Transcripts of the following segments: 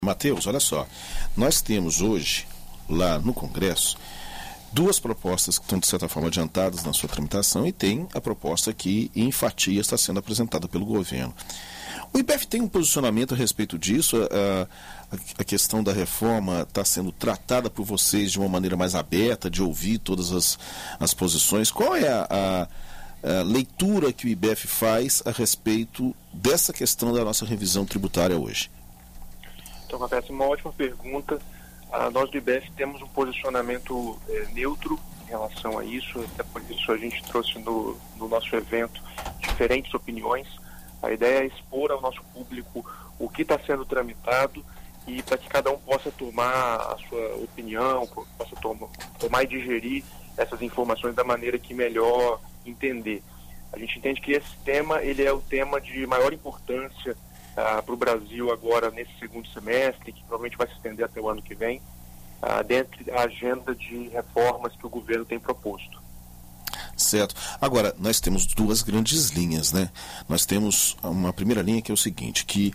Matheus, olha só, nós temos hoje, lá no Congresso, duas propostas que estão, de certa forma, adiantadas na sua tramitação e tem a proposta que, em fatia, está sendo apresentada pelo governo. O IBEF tem um posicionamento a respeito disso? A questão da reforma está sendo tratada por vocês de uma maneira mais aberta, de ouvir todas as posições? Qual é a leitura que o IBEF faz a respeito dessa questão da nossa revisão tributária hoje? Então, Roberto, uma ótima pergunta. Nós do IBEF temos um posicionamento neutro em relação a isso, até por isso a gente trouxe no nosso evento diferentes opiniões. A ideia é expor ao nosso público o que está sendo tramitado e para que cada um possa tomar a sua opinião, possa tomar e digerir essas informações da maneira que melhor entender. A gente entende que esse tema ele é o tema de maior importância para o Brasil agora nesse segundo semestre, que provavelmente vai se estender até o ano que vem, dentro da agenda de reformas que o governo tem proposto. Certo. Agora, nós temos duas grandes linhas, né? Nós temos uma primeira linha que é o seguinte, que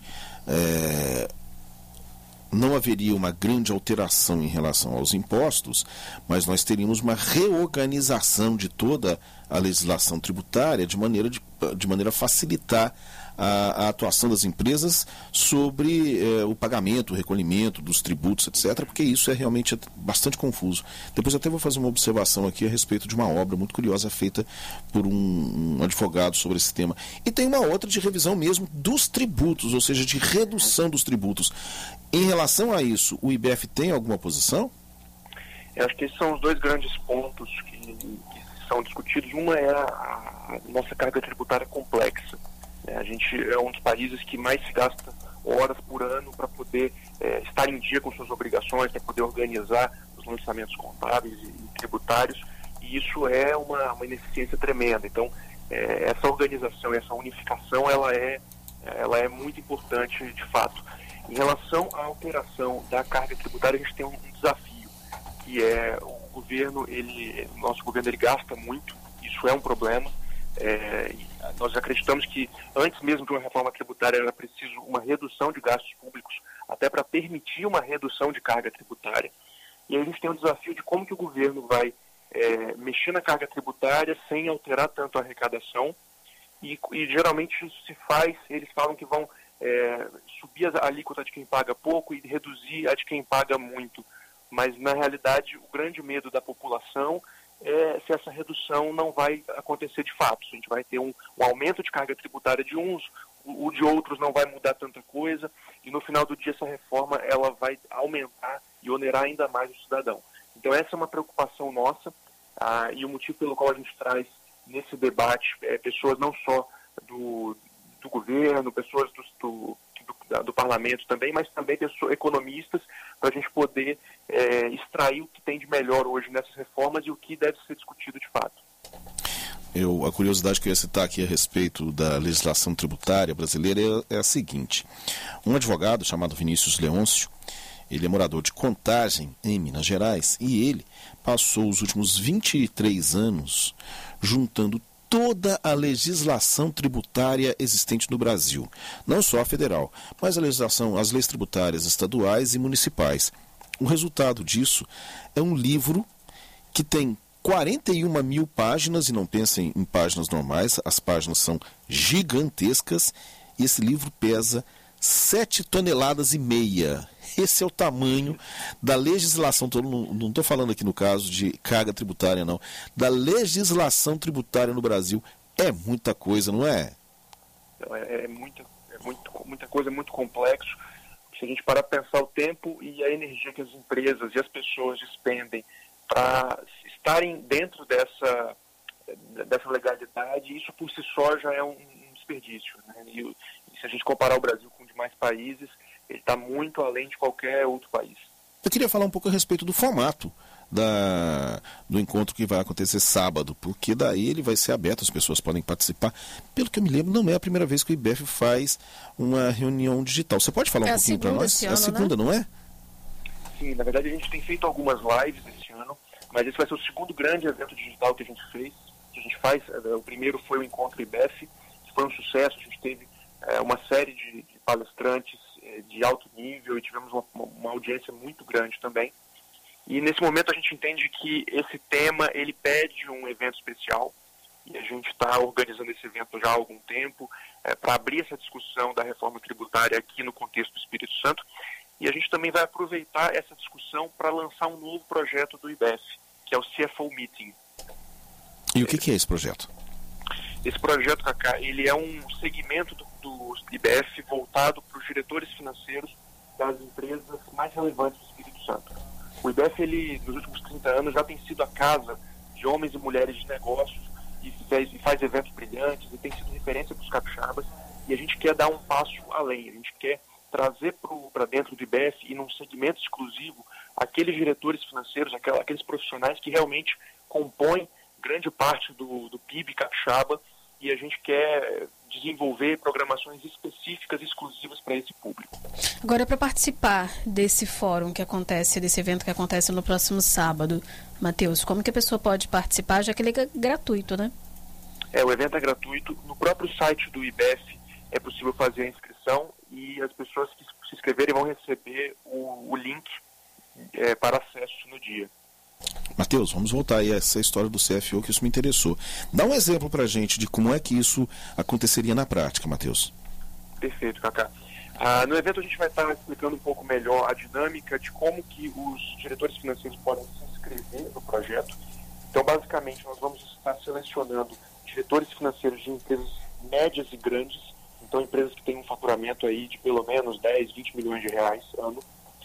não haveria uma grande alteração em relação aos impostos, mas nós teríamos uma reorganização de toda a legislação tributária de maneira a facilitar a atuação das empresas sobre o pagamento, o recolhimento dos tributos, etc., porque isso é realmente bastante confuso. Depois eu até vou fazer uma observação aqui a respeito de uma obra muito curiosa feita por um advogado sobre esse tema. E tem uma outra de revisão mesmo dos tributos, ou seja, de redução dos tributos. Em relação a isso, o IBEF tem alguma posição? Eu acho que esses são os dois grandes pontos que são discutidos. Uma é a nossa carga tributária complexa. A gente é um dos países que mais se gasta horas por ano para poder estar em dia com suas obrigações, para poder organizar os lançamentos contábeis e tributários, e isso é uma ineficiência tremenda. Então, essa organização, essa unificação, ela é muito importante de fato. Em relação à alteração da carga tributária, a gente tem um desafio, que é o nosso governo ele gasta muito, isso é um problema. Nós acreditamos que antes mesmo de uma reforma tributária era preciso uma redução de gastos públicos até para permitir uma redução de carga tributária. E aí a gente tem um desafio de como que o governo vai mexer na carga tributária sem alterar tanto a arrecadação e geralmente isso se faz, eles falam que vão subir a alíquota de quem paga pouco e reduzir a de quem paga muito. Mas na realidade o grande medo da população se essa redução não vai acontecer de fato. A gente vai ter um aumento de carga tributária de uns, o de outros não vai mudar tanta coisa, e no final do dia essa reforma ela vai aumentar e onerar ainda mais o cidadão. Então essa é uma preocupação nossa, e o motivo pelo qual a gente traz nesse debate pessoas não só do governo, pessoas do parlamento também, mas também economistas, para a gente poder extrair o que tem de melhor hoje nessas reformas e o que deve ser discutido de fato. A curiosidade que eu ia citar aqui a respeito da legislação tributária brasileira é a seguinte. Um advogado chamado Vinícius Leôncio, ele é morador de Contagem, em Minas Gerais, e ele passou os últimos 23 anos juntando toda a legislação tributária existente no Brasil, não só a federal, mas as leis tributárias estaduais e municipais. O resultado disso é um livro que tem 41 mil páginas, e não pensem em páginas normais, as páginas são gigantescas, e esse livro pesa 7,5 toneladas. Esse é o tamanho da legislação, não estou falando aqui no caso de carga tributária não, da legislação tributária no Brasil. É muita coisa, não é? Muita coisa, muito complexo. Se a gente parar para pensar o tempo e a energia que as empresas e as pessoas despendem para estarem dentro dessa legalidade, isso por si só já é um desperdício, né? E se a gente comparar o Brasil com demais países, ele está muito além de qualquer outro país. Eu queria falar um pouco a respeito do formato do encontro que vai acontecer sábado, porque daí ele vai ser aberto, as pessoas podem participar. Pelo que eu me lembro, não é a primeira vez que o IBEF faz uma reunião digital. Você pode falar um pouquinho para nós? É a segunda, né? Não é? Sim, na verdade a gente tem feito algumas lives esse ano, mas esse vai ser o segundo grande evento digital que a gente faz. O primeiro foi o Encontro IBEF, que foi um sucesso. A gente teve uma série de palestrantes de alto nível e tivemos uma audiência muito grande também. E nesse momento a gente entende que esse tema ele pede um evento especial e a gente está organizando esse evento já há algum tempo para abrir essa discussão da reforma tributária aqui no contexto do Espírito Santo. E a gente também vai aproveitar essa discussão para lançar um novo projeto do IBEF, que é o CFO Meeting. E o que é esse projeto? Esse projeto, Cacá, ele é um segmento do IBEF voltado para os diretores financeiros das empresas mais relevantes do Espírito Santo. O IBEF, ele, nos últimos 30 anos, já tem sido a casa de homens e mulheres de negócios e faz eventos brilhantes e tem sido referência para os capixabas. E a gente quer dar um passo além, a gente quer trazer para dentro do IBEF e num segmento exclusivo aqueles diretores financeiros, aqueles profissionais que realmente compõem grande parte do PIB capixaba, e a gente quer desenvolver programações específicas, exclusivas para esse público. Agora, para participar desse fórum que acontece, desse evento que acontece no próximo sábado, Matheus, como que a pessoa pode participar, já que ele é gratuito, né? O evento é gratuito. No próprio site do IBEF é possível fazer a inscrição e as pessoas que se inscreverem vão receber o link para acesso no dia. Matheus, vamos voltar aí a essa história do CFO, que isso me interessou. Dá um exemplo para a gente de como é que isso aconteceria na prática, Matheus. Perfeito, Cacá. No evento a gente vai estar explicando um pouco melhor a dinâmica de como que os diretores financeiros podem se inscrever no projeto. Então, basicamente, nós vamos estar selecionando diretores financeiros de empresas médias e grandes, então empresas que têm um faturamento aí de pelo menos 10, 20 milhões de reais ano.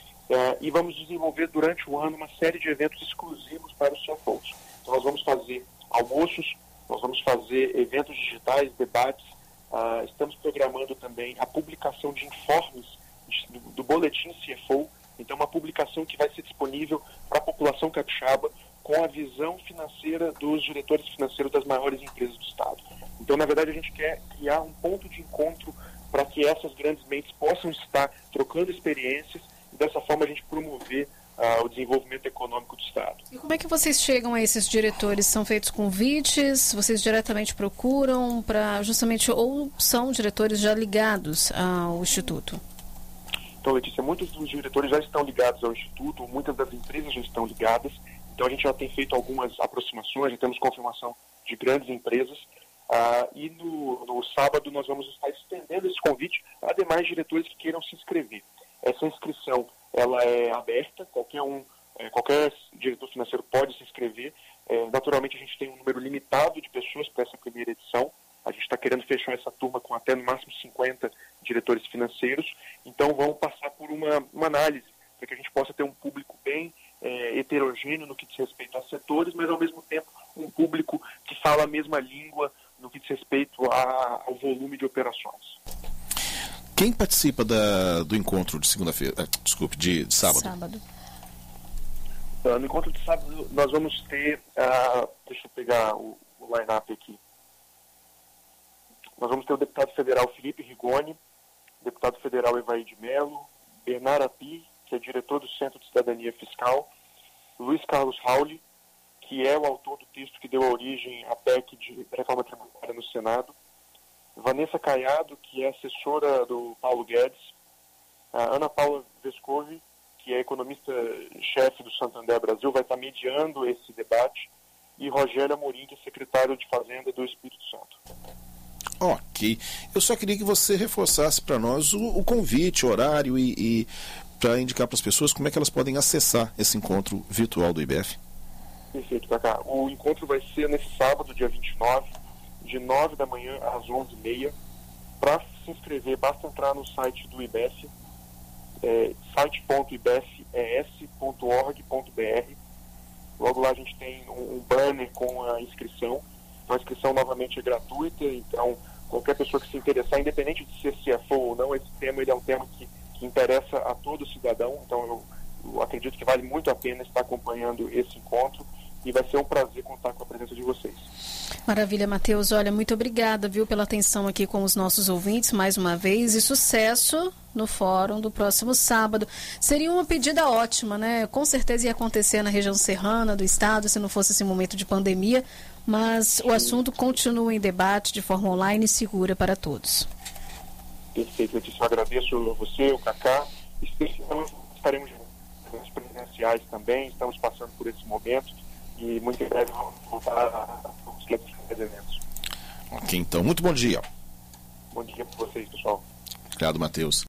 E vamos desenvolver durante o ano uma série de eventos exclusivos para os CFOs. Então nós vamos fazer almoços, nós vamos fazer eventos digitais, debates, estamos programando também a publicação de informes do boletim CFO, então uma publicação que vai ser disponível para a população capixaba com a visão financeira dos diretores financeiros das maiores empresas do Estado. Então, na verdade, a gente quer criar um ponto de encontro para que essas grandes mentes possam estar trocando experiências e dessa forma a gente promover o desenvolvimento econômico do Estado. E como é que vocês chegam a esses diretores? São feitos convites? Vocês diretamente procuram para justamente, ou são diretores já ligados ao Instituto? Então, Letícia, muitos dos diretores já estão ligados ao Instituto, muitas das empresas já estão ligadas, então a gente já tem feito algumas aproximações, já temos confirmação de grandes empresas, e no sábado nós vamos estar estendendo esse convite a demais diretores que queiram se inscrever. Essa inscrição ela é aberta, qualquer diretor financeiro pode se inscrever. Naturalmente a gente tem um número limitado de pessoas para essa primeira edição. A gente está querendo fechar essa turma com até no máximo 50 diretores financeiros. Então vamos passar por uma análise para que a gente possa ter um público bem heterogêneo no que diz respeito a setores, mas ao mesmo tempo um público que fala a mesma língua no que diz respeito ao volume de operações. Quem participa do encontro de segunda-feira? Desculpe, de sábado? No encontro de sábado nós vamos ter, deixa eu pegar o line-up aqui. Nós vamos ter o deputado federal Felipe Rigoni, deputado federal Evaí de Mello, Bernardo Api, que é diretor do Centro de Cidadania Fiscal, Luiz Carlos Rauli, que é o autor do texto que deu origem à PEC de reforma tributária no Senado, Vanessa Caiado, que é assessora do Paulo Guedes, a Ana Paula Vescovi, que é economista-chefe do Santander Brasil, vai estar mediando esse debate, e Rogério Amorim, que é secretário de Fazenda do Espírito Santo. Ok. Eu só queria que você reforçasse para nós o convite, o horário e para indicar para as pessoas como é que elas podem acessar esse encontro virtual do IBEF. Perfeito, Cacá. O encontro vai ser nesse sábado, dia 29, de 9 da manhã às 11h30. Para se inscrever, basta entrar no site do IBEF, site.ibefes.org.br. Logo lá a gente tem um banner com a inscrição. A inscrição novamente é gratuita, então qualquer pessoa que se interessar, independente de ser CFO ou não, esse tema ele é um tema que interessa a todo cidadão, então eu acredito que vale muito a pena estar acompanhando esse encontro e vai ser um prazer contar com a presença de vocês. Maravilha, Matheus. Olha, muito obrigada, pela atenção aqui com os nossos ouvintes mais uma vez, e sucesso no fórum do próximo sábado. Seria uma pedida ótima, né? Com certeza ia acontecer na região serrana do estado, se não fosse esse momento de pandemia, mas o assunto continua em debate de forma online e segura para todos. Perfeito, Letícia, eu agradeço a você, o Cacá, estaremos nas presenciais também, estamos passando por esse momento e muito em breve vamos voltar aos eventos. Ok, então, muito bom dia. Bom dia para vocês, pessoal. Obrigado, Matheus.